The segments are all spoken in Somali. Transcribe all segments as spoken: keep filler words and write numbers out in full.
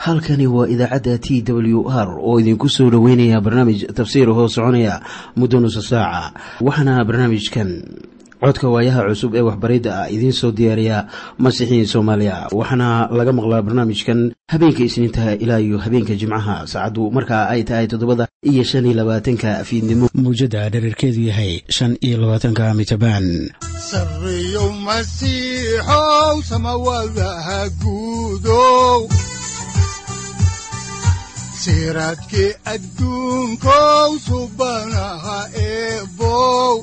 halkani waa idaacadda T W R oo idinku soo dhaweynaya barnaamij tafsiir hoo soconaya muddo nusu saaca. Waxaana barnaamijkan codka waayaha cusub ee waxbaridda ah idiin soo diyaariya Masiixiin Soomaaliya. Waxaana laga maqlaa barnaamijkan habeenka Isniinta ilaa iyo habeenka Jimcaha saacadu markaa ay tahay toddobada iyo shan iyo labaatanka fiidnimo. Muujada dhererkeedu yahay shan iyo labaatanka mitabaan. Sarriyow Masiixow samawadaha guudow siraadkii adduunkow subanaha eebow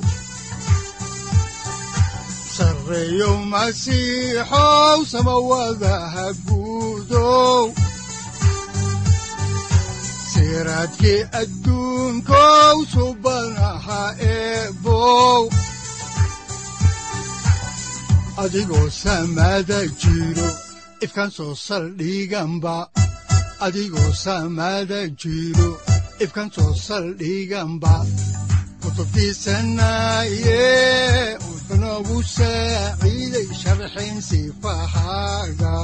sarriyow Masiixow samawadaha guudow siraadkii adduunkow subanaha eebow adigoo samada jiro ifkaan soo saldhiganba adigoo samada jiro ifkaan soo saldhiganba kutubtiisanaye unogu saaciiday sharxin sifahaaga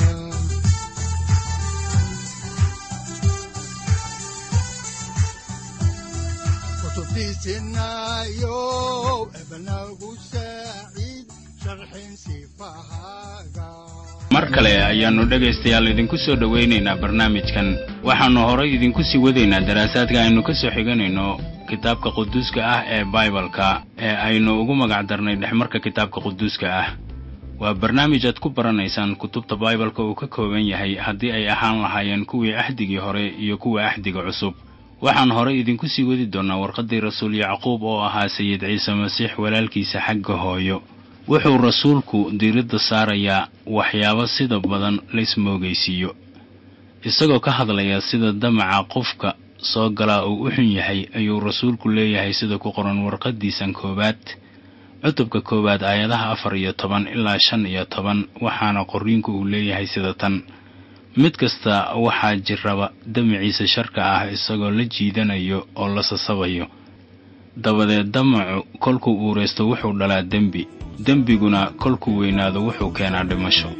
kutubtiisanayo ebnagu saaciid sharxin sifahaaga. mar kale ayaannu dhegaystayaal idinku soo dhowaynaynaa barnaamijkan. waxaannu horay idinku sii wadaynaa daraasaadka aynu ka soo xiganayno kitaabka quduuska ah ee Baibalka ee aynu ugu magac darnay dhexmarka kitaabka quduuska ah. waa barnaamij aad ku baranaysaan kutubta Baibalka uu ka kooban yahay haddii ay ahaan lahaayeen kuwii ahdigii hore iyo kuwa ahdiga cusub. waxaan horay idinku sii wadi doonaa warqaddii rasuul Yacquub oo ahaa Sayid Ciise Masiix walaalkiisa xagga hooyo. wuxuu rasuulku diiradda saarayaa waxyaabo sida badan la ismoogaysiiyo, isagoo ka hadlaya sida damaca qofka soo galaa uu u xun yahay. ayuu rasuulku leeyahay sida ku qoran warqaddiisan koowaad cutubka koowaad aayadaha afar iyo toban ilaa shan iyo toban. waxaana qorriinku uu leeyahay sida tan: mid kasta waxaa jirraba damaciisa sharka ah isagoo la jiidanayo oo la sasabayo. dabadeed damacu kolkuu uureysto wuxuu dhalaa dembi, dembiguna kolkuu weynaado wuxuu keenaa dhimasho.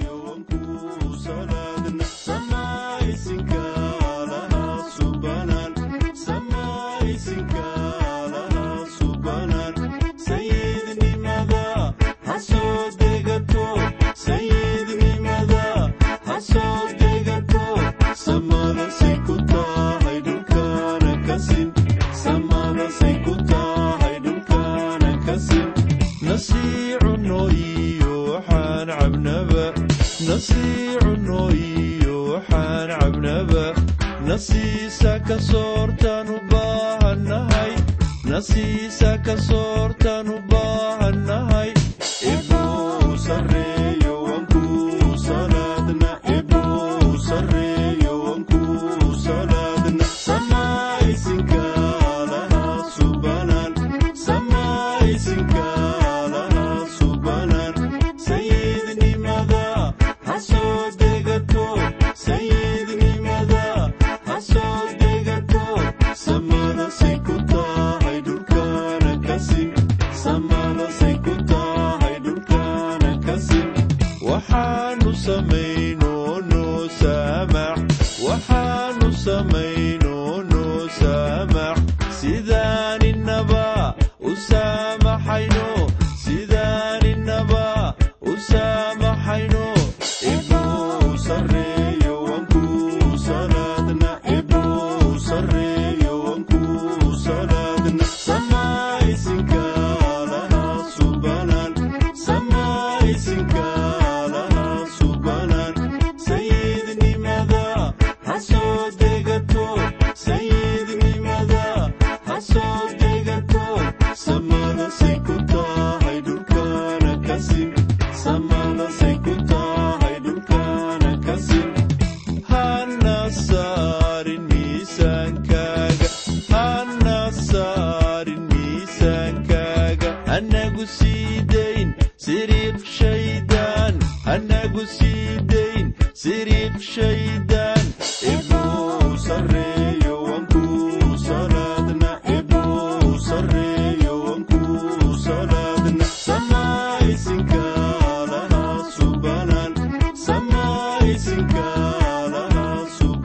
nasiisa ka soortaan u baahannahay nasiisa ka soortaan u baahannahay ibuu sarreeyo wankuu salaadna ibuu sarreeyo wankuu salaadna samaysinka lahaa subanan samaysinka lahaa subanan sayidnimada ha soo degato sayidnimada soo degato samada say ku tahay dhulkana kasin samada say ku tahay dhulkana kasin waxaanu samayno noo saamax waxaanu samayno noo saamax sidaan innaba u saamaxayno sidaan innaba u saamaxayno ibuu sarreeyo wankuu salaadna samaysinka lahaa subanan samaysinka lahaa subanan sayidnimada ha soo degato sayidnimada ha soo degato samada say ku tahay dhulkana kasin samada say ku tahay dhulkana kasin hana saarin miisaankaaga hana saarin miisaankaaga anagu sii dayn siriiq shaydaan anagu sii dayn siriiq shaydaan ibuu sarreeyo wankuu salaadna ibuu sarreeyo wankuu salaadna samaysinka lahaa subanan samaysinka lahaa subanan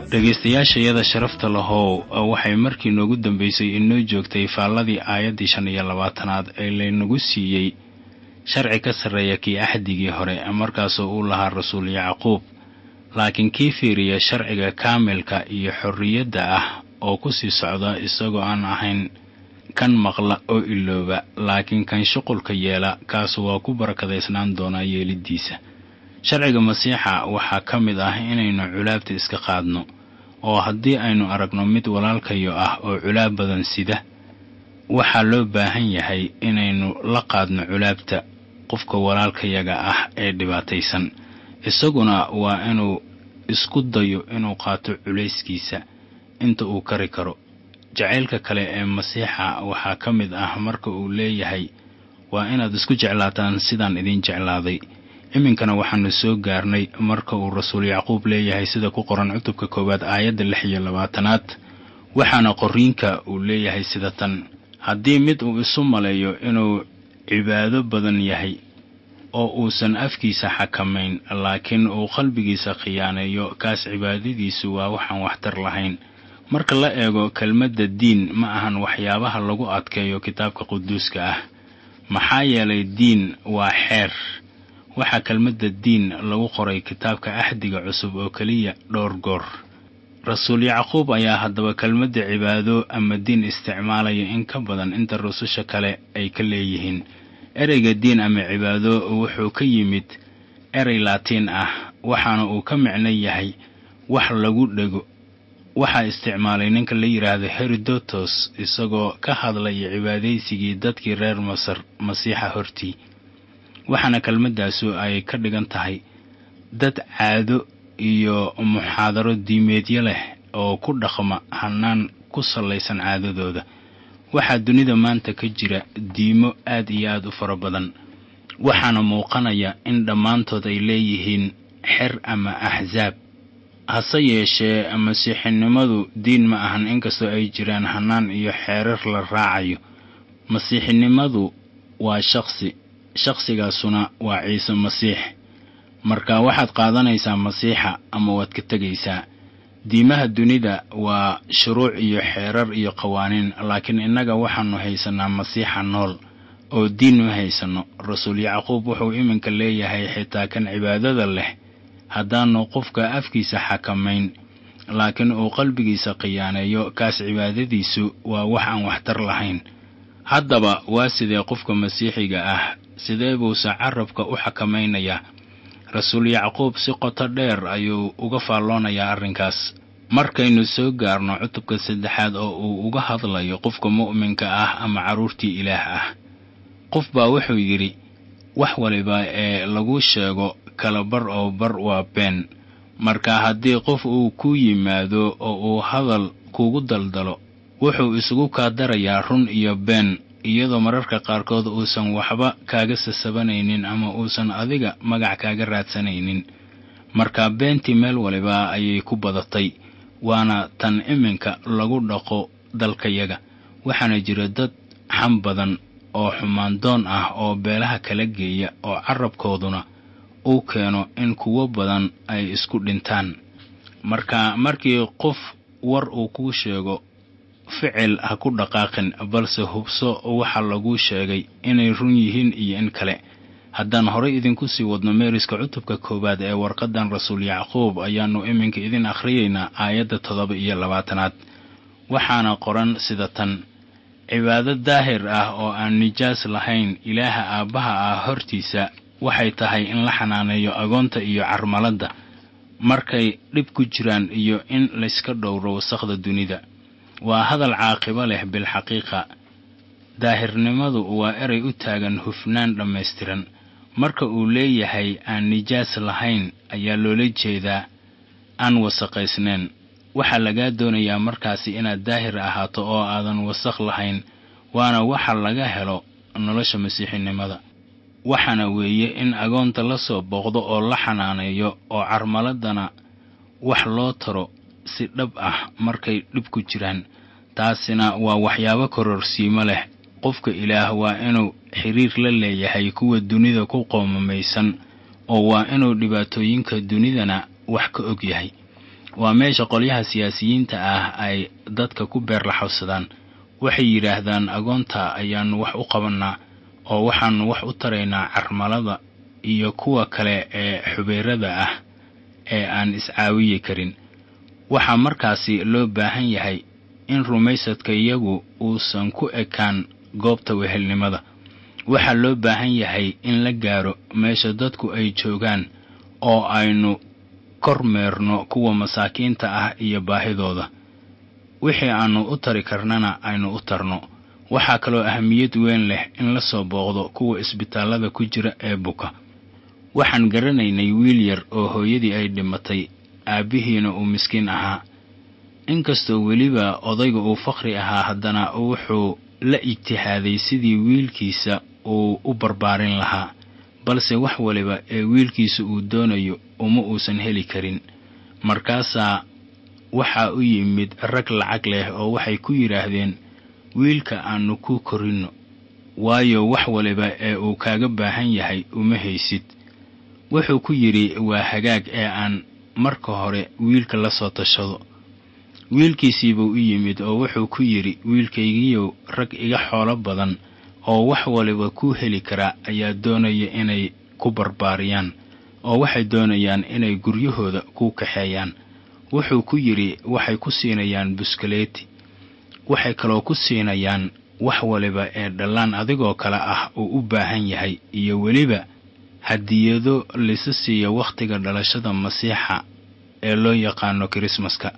dhegaystayaashayada sharafta lahow waxay markii noogu dambaysay inoo joogtay faalladii aayaddii shan iyo labaatanaad ee laynagu siiyey sharci ka sarreeya kii axdigii hore markaasoo uu lahaa rasuul yacquub, laakiin kii fiiriya sharciga kaamilka iyo xorriyadda ah oo ku sii socda isagoo aan ahayn kan maqla oo ilooba, laakiin kan shuqulka yeela kaasu waa ku barakadaysnaan doonaa yeeliddiisa. sharciga masiixa waxaa ka mid ah inaynu culaabta iska qaadno, oo haddii aynu aragno mid walaalkayo ah oo culaab badan sida, waxaa loo baahan yahay inaynu la qaadno culaabta qofka walaalkayaga ah ee dhibaataysan. isaguna waa inuu isku dayo inuu qaato culayskiisa inta uu kari karo. jacaylka kale ee masiixa waxaa ka mid ah marka uu leeyahay waa inaad isku jeclaataan sidaan idin jeclaaday. iminkana waxaanu soo gaarnay marka uu rasuul yacquub leeyahay sida ku qoran cutubka koowaad aayadda lix iyo labaatanaad, waxaana qoriinka uu leeyahay sida tan: haddii mid uu isu maleeyo inuu cibaado badan yahay oo uusan afkiisa xakamayn, laakiin uu qalbigiisa khiyaaneeyo, kaas cibaadadiisu waa waxaan waxtar lahayn. marka la eego kelmadda diin ma ahan waxyaabaha lagu adkeeyo kitaabka quduuska ah, maxaa yeelay diin waa xeer. waxaa kelmadda diin lagu qoray kitaabka axdiga cusub oo keliya dhowr goor. rasuul yacquub ayaa haddaba kelmadda cibaado ama diin isticmaalaya in ka badan inta rususha kale ay ka leeyihiin. ereyga diin ama cibaado wuxuu ka yimid erey laatiin ah, waxaana uu ka micno yahay wax lagu dhego. waxaa isticmaalay ninka la yidhaahdo Herodotus isagoo ka hadlaya cibaadaysigii dadkii reer Masar masiixa hortii. waxaana kelmaddaasu ay ka dhigan tahay dad caado iyo muxaadaro diimeedyo leh oo ku dhaqma hannaan ku salaysan caadadooda. waxaa dunida maanta ka jira diimo aad iyo aad u fara badan, waxaana muuqanaya in dhammaantood ay leeyihiin xer ama axsaab. hase yeeshee masiixinimadu diin ma ahan, inkastoo ay jiraan hannaan iyo xeerar la raacayo. masiixinimadu waa shakhsi, shakhsigaasuna waa ciise masiix. marka waxaad qaadanaysaa masiixa ama waad ka tegaysaa. diimaha dunida waa shuruuc iyo xeerar iyo qawaaniin, laakiin innaga waxaanu haysanaa masiixa nool oo diin u haysano. rasuul yacquub wuxuu iminka leeyahay xitaa kan cibaadada leh haddaanu qofka afkiisa xakamayn, laakiin uu qalbigiisa khiyaaneeyo, kaas cibaadadiisu waa wax aan waxtar lahayn. haddaba waa sidee qofka masiixiga ah, sidee buuse carabka u xakamaynayaa? rasuul yacquub si qoto dheer ayuu uga faalloonayaa arrinkaas. markaynu soo gaarno cutubka saddexaad oo uu uga hadlayo qofka mu'minka ah ama carruurtii ilaah ah, qof baa wuxuu yidhi wax waliba ee lagu sheego kala bar oo bar waa been. marka haddii qof uu ku yimaado oo uu hadal kugu daldalo, wuxuu isugu kaa darayaa run iyo been, iyadoo mararka qaarkood uusan waxba kaaga sasabanaynin ama uusan adiga magac kaaga raadsanaynin. marka beentii meel waliba ayay ku badatay, waana tan iminka lagu dhaqo dalkayaga. waxaana jira dad xam badan oo xumaandoon ah oo beelaha kala geeya, oo carabkooduna uu keeno in kuwo badan ay isku dhintaan. marka markii qof war uu kuu sheego, ficil ha ku dhaqaaqin, balse hubso waxa lagu sheegay inay run yihiin iyo in kale. haddaan horay idinku sii wadno meeriska cutubka koowaad ee warqadan rasuul yacquub, ayaannu iminka idin akhriyaynaa aayadda toddoba iyo labaatanaad. waxaana qoran sida tan: cibaado daahir ah oo aan nijaas lahayn ilaaha aabbaha ah hortiisa waxay tahay in la xanaaneeyo agoonta iyo carmaladda markay dhib ku jiraan, iyo in layska dhowro wasakhda dunida. waa hadal caaqibo leh bilxaqiiqa. daahirnimadu waa erey u taagan hufnaan dhammaystiran. marka uu leeyahay aan nijaas lahayn ayaa loola jeedaa aan wasaqaysnayn. waxaa lagaa doonayaa markaasi inaad daahir ahaato oo aadan wasakh lahayn, waana waxa laga helo nolosha masiixinimada. waxaana weeye in agoonta la soo booqdo oo la xanaaneeyo, oo carmaladana wax loo taro si dhab ah markay dhib ku jiraan. taasina waa waxyaabo kororsiimo leh. qofka ilaah waa inuu xiriir la leeyahay kuwa dunida ku qoomamaysan, oo waa inuu dhibaatooyinka dunidana wax ka og yahay. waa meesha qolyaha siyaasiyiinta ah ay dadka ku beerlaxowsadaan. waxay yidhaahdaan agoonta ayaanu wax u qabanaa oo waxaanu wax u taraynaa carmalada iyo kuwa kale ee xubeerada ah ee aan iscaawiyi karin. waxaa markaasi loo baahan yahay in rumaysadka iyagu uusan ku ekaan goobta wehelnimada. waxaa loo baahan yahay in la gaaro meesha dadku ay joogaan oo aynu kormeerno kuwa masaakiinta ah iyo baahidooda. wixii aanu u tari karnana aynu u tarno. waxaa kaloo ahamiyad weyn leh in la soo booqdo kuwa isbitaallada ku jira ee buka. waxaan garanaynay wiil yar oo hooyadii ay dhimatay, aabbihiina uu miskiin ahaa. inkastoo weliba odayga uu faqri ahaa, haddana wuxuu la ijtihaaday sidii wiilkiisa uu u barbaarin lahaa, balse wax waliba ee wiilkiisa uu doonayo uma uusan heli karin. markaasaa waxaa u yimid rag lacag leh oo waxay ku yidhaahdeen, wiilka aanu ku korinno, waayo wax waliba ee uu kaaga baahan yahay uma haysid. wuxuu ku yidhi, waa hagaag ee aan marka hore wiilka la soo tashado. wiilkiisiibuu u yimid oo wuxuu ku yidhi, wiilkaygiiyow, rag iga xoolo badan oo wax waliba ku heli kara ayaa doonaya inay ku barbaariyaan, oo waxay doonayaan inay guryahooda ku kaxeeyaan. wuxuu ku yidhi, waxay ku siinayaan buskaleeti, waxay kaloo ku siinayaan wax waliba ee dhallaan adigoo kale ah uu u baahan yahay, iyo weliba hadiyado lisa siiya wakhtiga dhalashada masiixa ee loo yaqaano Kirismaska.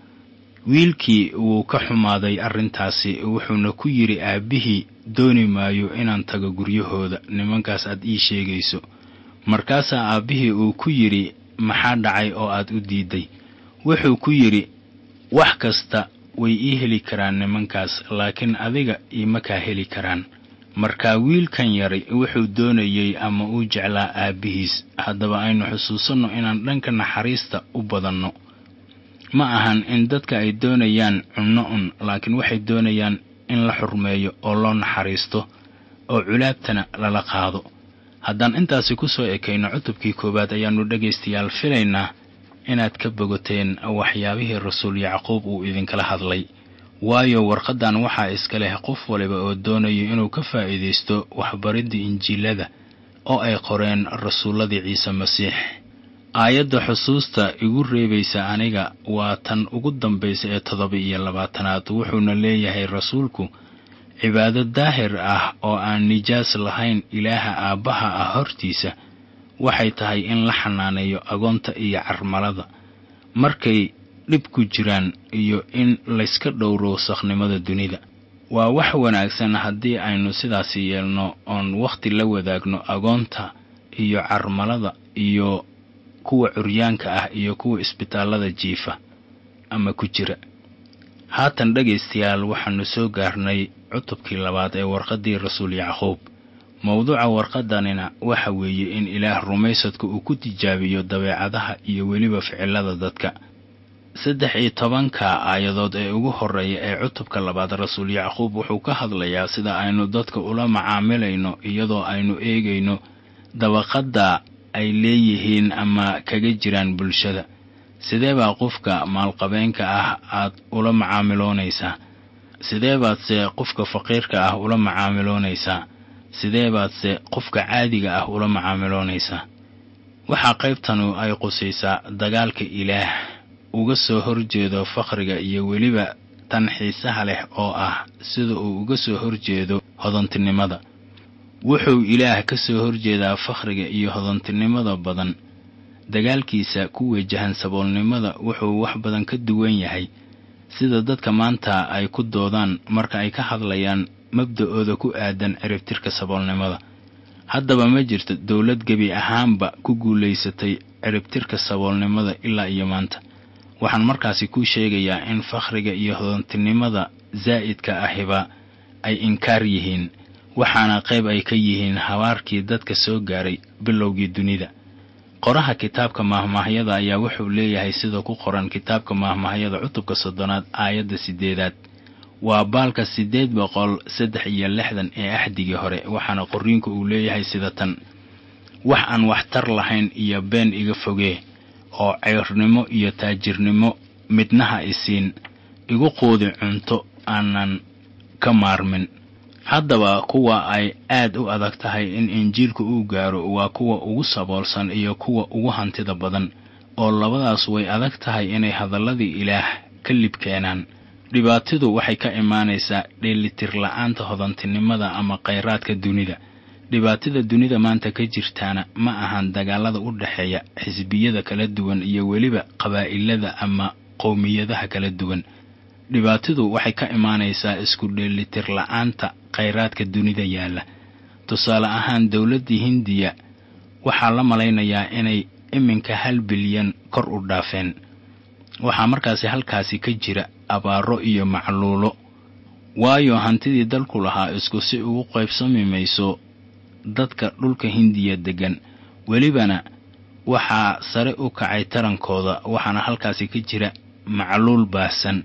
wiilkii wuu ka xumaaday arrintaasi, wuxuuna ku yidhi aabbihii, dooni maayo inaan tago guryahooda nimankaas aad ii sheegayso. markaasaa aabbihii uu ku yidhi, maxaa dhacay oo aad u diiday? wuxuu ku yidhi, wax kasta way ii heli karaan nimankaas, laakiin adiga iima kaa heli karaan. markaa wiilkan yari wuxuu doonayey ama uu jeclaa aabbihiis. haddaba aynu xusuusanno inaan dhanka naxariista u badanno. ma ahan in dadka ay doonayaan cunno un, laakiin waxay doonayaan in la xurmeeyo oo loo naxariisto oo culaabtana lala qaado. haddaan intaasi ku soo ekayno cutubkii koowaad, ayaannu dhegaystayaal filaynaa inaad ka bogoteen waxyaabihii rasuul yacquub uu idinkala hadlay, waayo warqaddan waxaa iska leh qof waliba oo doonayo inuu ka faa'iidaysto waxbaridda injiilada oo ay qoreen rasuulladii ciise masiix. aayadda xusuusta igu reebaysa aniga waa tan ugu dambaysa ee toddoba iyo labaatanaad. wuxuuna leeyahay rasuulku, cibaado daahir ah oo aan nijaas lahayn ilaaha aabbaha ah hortiisa waxay tahay in la xanaaneeyo agoonta iyo carmalada markay dhib ku jiraan, iyo in layska dhowro wasakhnimada dunida. waa wax wanaagsan haddii aynu sidaasi yeelno oon wakhti la wadaagno agoonta iyo carmalada iyo kuwa curyaanka ah iyo kuwa isbitaallada jiifa ama ku jira. haatan dhegaystayaal, waxaanu soo gaarnay cutubkii labaad ee warqaddii rasuul yacquub. mawduuca warqaddanina waxa weeye in ilaah rumaysadka uu ku tijaabiyo dabeecadaha iyo weliba ficilada dadka. saddex iyo tobanka aayadood ee ugu horreeya ee cutubka labaad, rasuul yacquub wuxuu ka hadlayaa sida aynu dadka ula macaamilayno iyadoo aynu eegayno dabaqadda ay leeyihiin ama kaga jiraan bulshada. sidee baa qofka maalqabeenka ah aad ula macaamiloonaysaa? sidee baadse qofka faqiirka ah ula macaamiloonaysaa? sidee baadse qofka caadiga ah ula macaamiloonaysaa? waxaa qaybtanu ay qusaysaa dagaalka ilaah uga soo horjeedo faqriga iyo weliba tan xiisaha leh oo ah sida uu uga soo horjeedo hodantinimada. wuxuu ilaah ka soo horjeedaa faqriga iyo hodantinimada badan. dagaalkiisa ku wajahan saboolnimada wuxuu wax badan ka duwan yahay sida dadka maanta ay ku doodaan marka ay ka hadlayaan mabda'ooda ku aadan ciribtirka saboolnimada. haddaba ma jirto dawlad gebi ahaanba ku guulaysatay ciribtirka saboolnimada ilaa iyo maanta. waxaan markaasi ku sheegayaa in faqriga iyo hodantinimada zaa'idka ahiba ay inkaar yihiin, waxaana qayb ay ka yihiin habaarkii dadka soo gaaray bilowgii dunida. qoraha kitaabka maahmaahyada ayaa wuxuu leeyahay sida ku qoran kitaabka maahmaahyada cutubka soddonaad aayadda sideedaad. waa baalka siddeed boqol saddex iyo lixdan ee axdigii hore, waxaana qorriinku uu leeyahay sida tan: wax aan waxtar lahayn iyo been iga fogee, oo ceyrnimo iyo taajirnimo midnaha isiin, igu quudi cunto aanan ka maarmin. haddaba kuwa ay aad u adag tahay in injiilku uu gaaro waa kuwa ugu saboolsan iyo kuwa ugu hantida badan, oo labadaas way adag tahay inay hadalladii ilaah ka lib keenaan. dhibaatadu waxay ka imaanaysaa dheelitir la'aanta hodantinimada ama khayraadka dunida. dhibaatada dunida maanta ka jirtaana ma ahan dagaalada u dhaxeeya xisbiyada kala duwan iyo weliba qabaa'ilada ama qowmiyadaha kala duwan. dhibaatadu waxay ka imaanaysaa isku dheelitir la'aanta khayraadka dunida yaalla. tusaale ahaan, dawladda Hindiya waxaa la malaynayaa inay iminka hal bilyan kor u dhaafeen. waxaa markaasi halkaasi ka jira abaaro iyo macluulo, waayo hantidii dalku lahaa isku si ugu qaybsami mayso dadka dhulka Hindiya degan. welibana waxaa sare u kacay tarankooda, waxaana halkaasi ka jira macluul baahsan.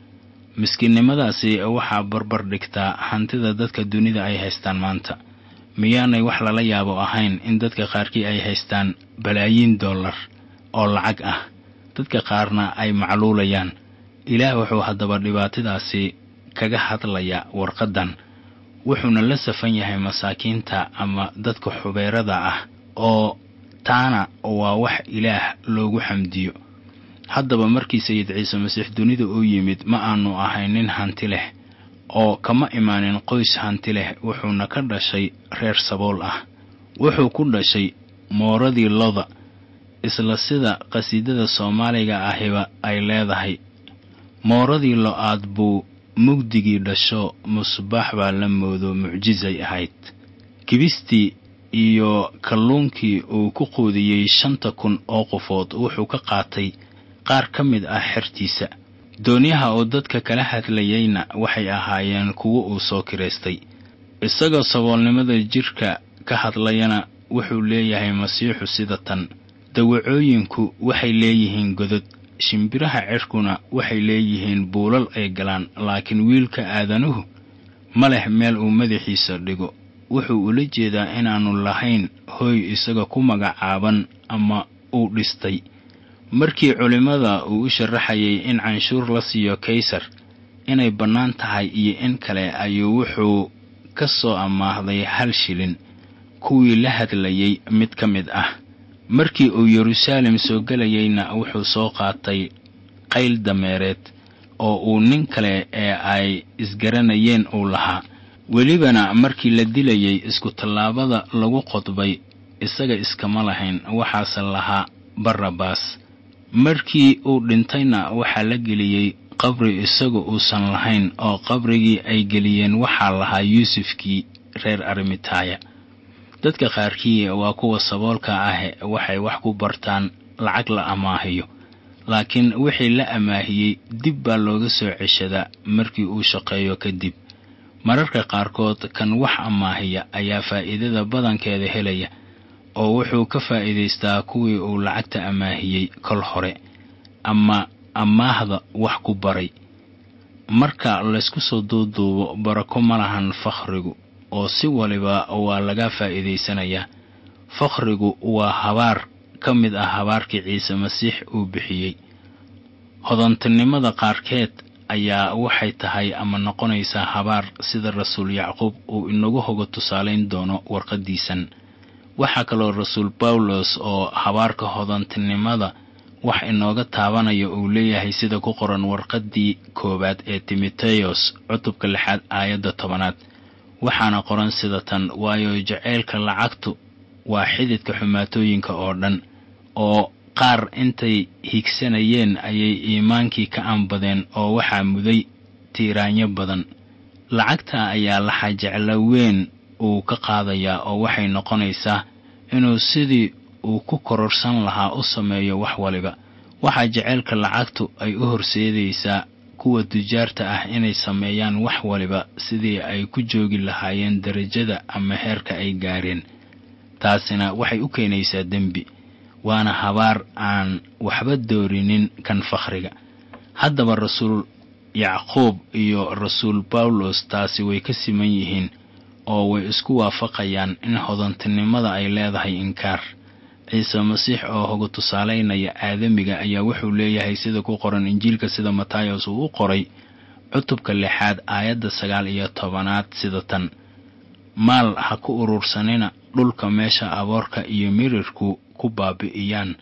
miskiinnimadaasi waxaa barbar dhigtaa hantida dadka dunida ay haystaan maanta. miyaanay wax lala yaabo ahayn in dadka qaarkii ay haystaan balaayiin dollar oo lacag ah, dadka qaarna ay macluulayaan? ilaah wuxuu haddaba dhibaatadaasi kaga hadlayaa warqadan, wuxuuna la safan yahay masaakiinta ama dadka xubeerada ah, oo taana waa wax ilaah loogu xamdiyo. haddaba markii sayid ciise masiix dunida uu yimid, ma aanu ahayn nin hanti leh oo kama imaanin qoys hanti leh. wuxuuna ka dhashay reer sabool ah. wuxuu ku dhashay mooradii loda, isla sida qasiidada Soomaaliga ahiba ay leedahay. mooradii lo-aad buu mugdigii dhasho, musbaax baa la moodo mucjisay ahayd. kibistii iyo kalluunkii uu ku quudiyey shanta kun oo qofood wuxuu ka qaatay qaar ka mid ah xertiisa. doonyaha oo dadka kala hadlayayna waxay ahaayeen kuwo uu soo kireystay. isagoo saboolnimada jirka ka hadlayana wuxuu leeyahay masiixu sida tan: dawacooyinku waxay leeyihiin godod, shimbiraha cirkuna waxay leeyihiin buulal ay galaan, laakiin wiilka aadanuhu ma leh meel uu madaxiisa dhigo. wuxuu ula jeedaa inaanu lahayn hooy isaga ku magacaaban ama uu dhistay. markii culimada uu u sharaxayay in canshuur la siiyo kaysar inay bannaan tahay iyo in kale, ayuu wuxuu ka soo amaahday hal shilin kuwii la hadlayay mid ka mid ah. markii uu Yeruusaalem soo galayayna wuxuu soo qaatay qayl dameereed oo uu nin kale ee ay isgaranayeen uu lahaa. welibana markii la dilayay isku tallaabada lagu qodbay isaga iskama lahayn, waxaase lahaa Barrabaas. markii uu dhintayna waxaa la geliyey qabri isaga uusan lahayn, oo qabrigii ay geliyeen waxaa lahaa Yuusufkii reer Arimataya. dadka qaarkii waa kuwa saboolka ah, waxay wax ku bartaan lacag la amaahiyo, laakiin wixii la amaahiyey dib baa looga soo ceshadaa markii uu shaqeeyo kadib. mararka qaarkood kan wax amaahiya ayaa faa'iidada badankeeda helaya, oo wuxuu ka faa'iidaystaa kuwii uu lacagta amaahiyey kol hore ama amaahda wax ku baray. marka laysku soo duuduubo, barako ma lahan fakhrigu, oo si waliba waa laga faa'iidaysanayaa. fakhrigu waa habaar ka mid ah habaarkii Ciise Masiix uu bixiyey. hodantinimada qaarkeed ayaa waxay tahay ama noqonaysaa habaar, sida rasuul Yacquub uu inagu hoga tusaaleyn doono warqadiisan. waxaa kaloo rasuul Pawlos oo habaarka hodantinimada wax inooga taabanaya uu leeyahay sida ku qoran warqadii koobaad ee Timotheos cutubka lixaad aayadda tobanaad. waxaana qoran sida tan: waayo jaceylka lacagtu waa xididka xumaatooyinka oo dhan, oo qaar intay higsanayeen ayay iimaankii ka aanbadeen, oo waxaa muday tiiraanyo badan. lacagta ayaa laxa jecla weyn uu ka qaadayaa, oo waxay noqonaysaa inuu sidii uu ku kororsan lahaa u sameeyo wax waliba. waxaa jaceylka lacagtu ay u horseedaysaa kuwa tujaarta ah inay sameeyaan wax waliba sidii ay ku joogi lahaayeen darajada ama heerka ay gaareen. taasina waxay u keenaysaa dembi, waana habaar aan waxba doorinin kan fakhriga. haddaba rasuul Yacquub iyo rasuul Pawlos taasi way ka siman yihiin, oo way isku waafaqayaan in hodantinimada ay leedahay inkaar. ciise masiix oo hoga tusaalaynaya aadamiga ayaa wuxuu leeyahay sida ku qoran injiilka sida Matayos uu u qoray cutubka lixaad aayadda sagaal iyo tobanaad sida tan: maal ha ku urursanina dhulka meesha aboorka iyo mirirku ku baabi'iyaan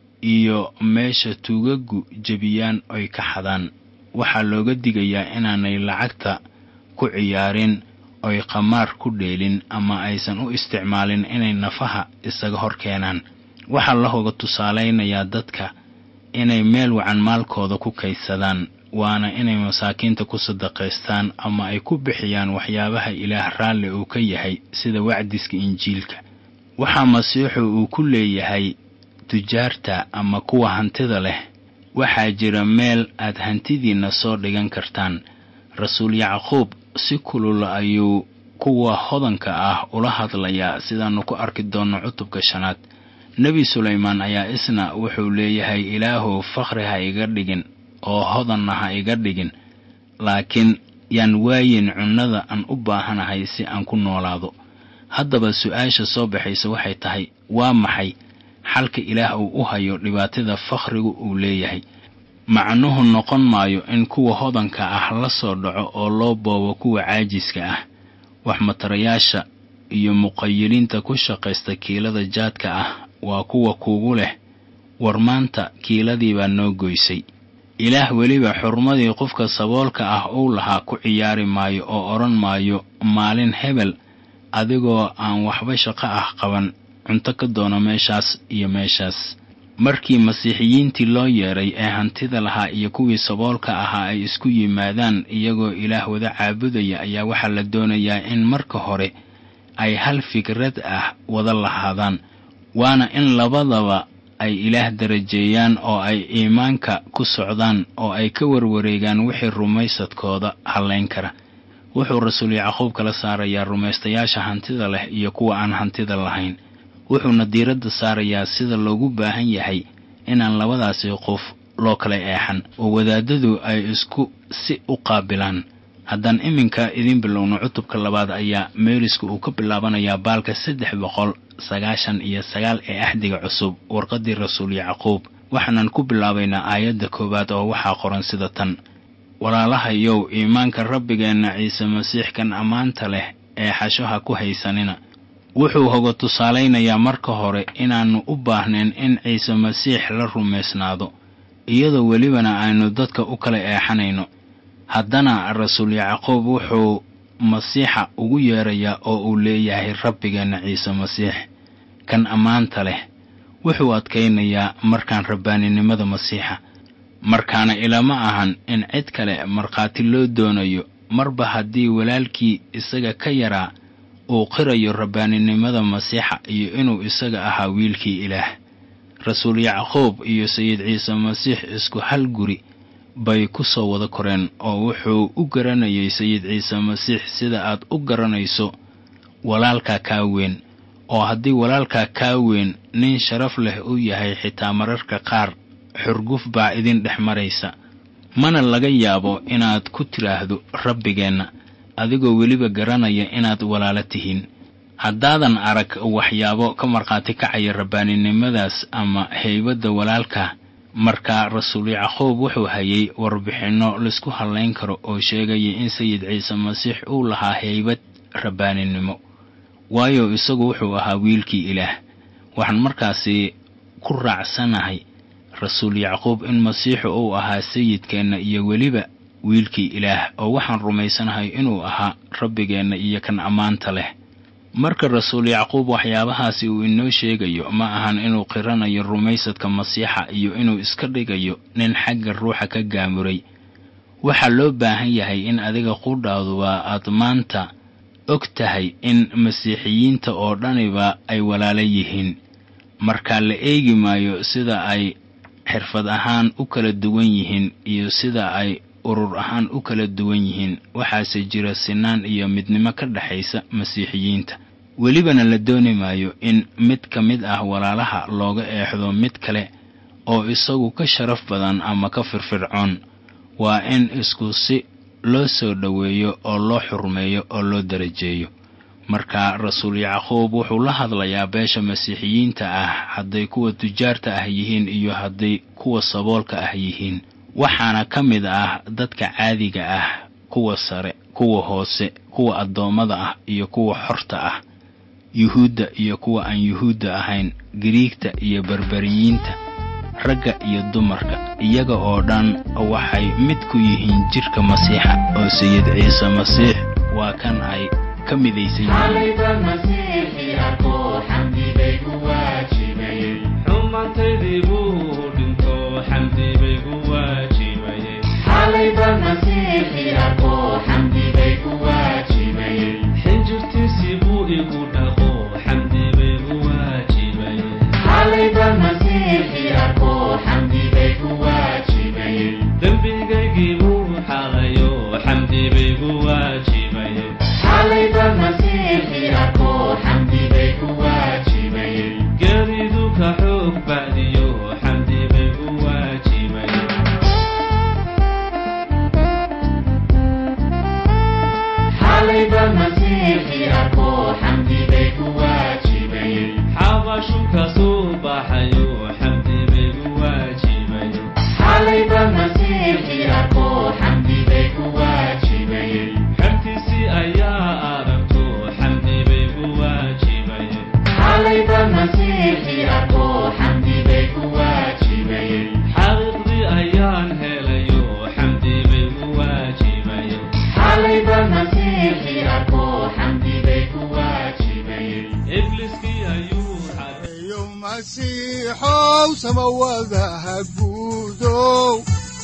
iyo meesha tuugagu jabiyaan ay ka xadaan. waxaa looga digayaa inaanay lacagta ku ciyaarin oy qamaar ku dheelin ama aysan u isticmaalin inay nafaha isaga hor keenaan. waxaa la hoga tusaalaynayaa dadka inay meel wacan maalkooda ku kaydsadaan, waana inay masaakiinta ku sadaqaystaan ama ay ku bixiyaan waxyaabaha Ilaah raalli uu ka yahay sida wacdiska injiilka. waxaa masiixu uu ku leeyahay tujaarta ama kuwa hantida leh, waxaa jira meel aad hantidiina soo dhigan kartaan. rasuul Yacquub si kulul ayuu kuwa hodanka ah ula hadlayaa sidaanu ku arki doono cutubka shanaad. nebi Suleymaan ayaa isna wuxuu leeyahay Ilaahu faqri ha iga dhigin oo hodanna ha iga dhigin, laakiin yaan waayin cunnada aan u baahanahay si aan ku noolaado. haddaba su'aasha soo baxaysa waxay tahay, waa maxay xalka Ilaah uu u hayo dhibaatada faqrigu uu leeyahay? macnuhu noqon maayo in kuwa hodanka ah la soo dhaco oo loo boobo kuwa caajiska ah. wax matarayaasha iyo muqayyiliinta ku shaqaysta kiilada jaadka ah waa kuwa kuugu leh war maanta kiiladii baa noo goysay. Ilaah weliba xurmadii qofka saboolka ah uu lahaa ku ciyaari maayo oo oran maayo maalin hebel adigoo aan waxba shaqo ah qaban cunto ka doono meeshaas iyo meeshaas. markii masiixiyiintii loo yeeray ee hantida lahaa iyo kuwii saboolka ahaa ay isku yimaadaan iyagoo Ilaah wada caabudaya, ayaa waxaa la doonayaa in marka hore ay hal fikrad ah wada lahaadaan, waana in labadaba ay Ilaah darajeeyaan oo ay iimaanka ku socdaan oo ay ka warwareegaan wixii rumaysadkooda halayn kara. wuxuu rasuul Yacquub kala saarayaa rumaystayaasha hantida leh iyo kuwa aan hantida lahayn. wuxuuna diiradda saarayaa sida loogu baahan yahay inaan labadaasi qof loo kala eexan oo wadaadadu ay isku si u qaabilaan. haddaan iminka idin bilowno cutubka labaad ayaa meeriska uu ka bilaabanayaa baalka saddex boqol sagaashan iyo sagaal ee ahdiga cusub warqadii rasuul Yacquub. waxaanan ku bilaabaynaa aayadda koowaad oo waxaa qoran sida tan: walaalahayow, iimaanka rabbigeena ciise masiix kan ammaanta leh ee xashaha ku haysanina. wuxuu hoga tusaalaynayaa marka hore inaannu u baahnayn in ciise masiix la rumaysnaado, iyadoo welibana aynu dadka u kala eexanayno. haddana rasuul Yacquub wuxuu masiixa ugu yeerayaa oo uu leeyahay rabbigeena ciise masiix kan ammaanta leh. wuxuu adkaynayaa markaan rabbaaninimada masiixa, markaana ilama ahan in cid kale markhaati loo doonayo, marba haddii walaalkii isaga ka yaraa uu qirayo rabbaaninimada masiixa iyo inuu isaga ahaa wiilkii Ilaah. rasuul Yacquub iyo sayid ciise masiix isku hal guri bay ku soo wada koreen, oo wuxuu u garanayay sayid ciise masiix sida aad u garanayso walaalka kaa weyn. oo haddii walaalka kaa weyn nin sharaf leh uu yahay, xitaa mararka qaar xurguf baa idin dhex maraysa. mana laga yaabo inaad ku tiraahdo rabbigeenna adigoo weliba garanaya inaad walaalo tihiin. haddaadan arag waxyaabo ka markhaati kacaya rabbaaninimadaas ama haybadda walaalka, markaa rasuul Yacquub wuxuu hayay warbixinno laisku halayn karo oo sheegaya in sayid ciise masiix uu lahaa haybad rabbaaninimo, waayo isagu wuxuu ahaa wiilkii Ilaah. waxaan markaasi ku raacsanahay rasuul Yacquub in masiixu uu ahaa sayidkeenna iyo weliba wiilkii Ilaah, oo waxaan rumaysanahay inuu ahaa rabbigeenna iyo kan ammaanta leh. marka rasuul Yacquub waxyaabahaasi uu inoo sheegayo ma ahan inuu qiranayo rumaysadka masiixa iyo inuu iska dhigayo nin xagga ruuxa ka gaamuray. waxaa loo baahan yahay in adiga qudhaaduba aad maanta og tahay in masiixiyiinta oo dhaniba ay walaalo yihiin. markaa la eegi maayo sida ay xirfad ahaan u kala duwan yihiin iyo sida ay urur ahaan u kala duwan yihiin. waxaase jira sinaan iyo midnimo ka dhaxaysa masiixiyiinta. welibana la dooni maayo in mid ka mid ah walaalaha looga eexdo mid kale oo isagu ka sharaf badan ama ka firfircoon. waa in isku si loo soo dhoweeyo oo loo xurmeeyo oo loo darajeeyo. marka rasuul yacquub wuxuu la hadlayaa beesha masiixiyiinta ah, hadday kuwa tujaarta ah yihiin iyo hadday kuwa saboolka ah yihiin, waxaana ka mid ah dadka caadiga ah, kuwa sare, kuwa hoose, kuwa addoommada ah iyo kuwa xorta ah, yuhuudda iyo kuwa aan yuhuudda ahayn, giriigta iyo barbariyiinta, ragga iyo dumarka, iyaga oo dhan waxay mid ku yihiin jirka masiixa oo sayid ciise masiix waa kan ay ka midaysan masiixow samawadaha guudow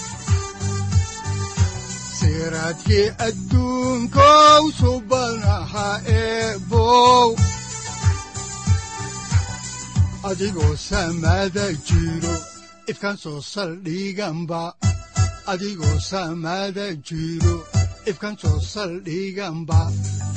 siraadkii adduunkow subanaha eebow adigoo samada jiro ifkaan soo saldhiganba adigoo samada jiro ifkaan soo saldhiganba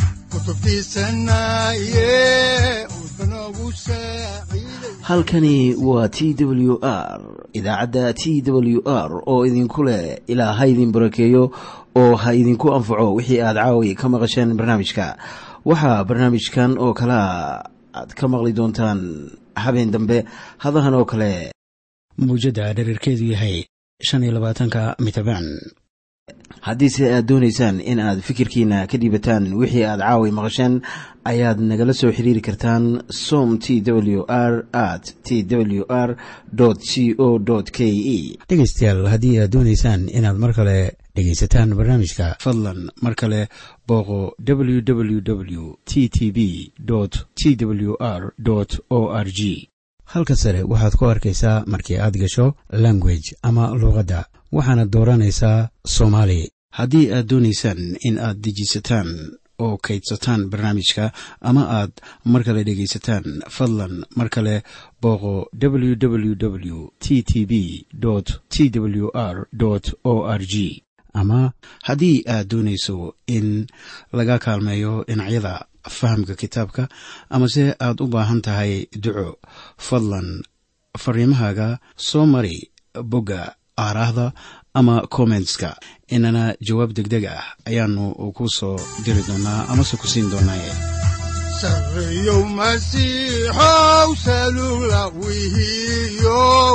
halkani waa T W R, idaacadda T W R oo idinku leh ilaa ha idin barakeeyo oo ha idinku anfaco wixii aad caawi ka maqasheen barnaamijka. waxaa barnaamijkan oo kala aad ka maqli doontaan habeen dambe hadahan oo kale muujada dhererkeedu yahay shan iyo labaatanka mitabaan. haddiise aad doonaysaan in aad fikirkiina ka dhiibataan wixii aad caawi maqasheen, ayaad nagala soo xiriiri kartaan som t w r at t w r c o k e. dhegaystayaal, haddii aad doonaysaan inaad mar kale dhegaysataan barnaamijka, fadlan mar kale booqo w w w t t b t w r o r g. halka sare waxaad ku arkaysaa markii aad gasho language ama luqadda, waxaana dooranaysaa Soomaali. haddii aad doonaysaan in aad dejisataan oo kaydsataan barnaamijka ama aad mar kale dhegaysataan, fadlan mar kale booqo w w w t t b t w r o r g. ama haddii aad doonayso in laga kaalmeeyo dhinacyada fahamka kitaabka, amase aad u baahan tahay duco, fadlan fariimahaaga soo mari bogga aaraahda ama commentska, inana jawaab degdeg ah ayaanu ku soo diri doonaa amase ku siin doonaaye. sareeyow masiixow salula wihiyow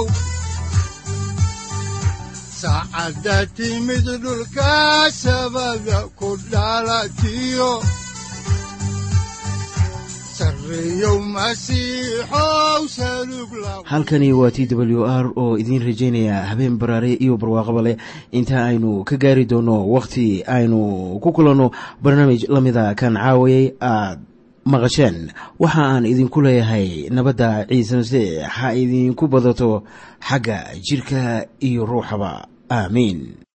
saacadda timid dhulka sabada ku dhalatiyo halkani waa T W R oo idiin rajaynaya habeen baraare iyo barwaaqaba leh, inta aynu ka gaari doono wakhti aynu ku kulanno barnaamij la mida kan caawayay aad maqasheen. waxa aan idinku leeyahay nabadda ciise masiix ha idinku badato xagga jirka iyo ruuxaba. aamiin.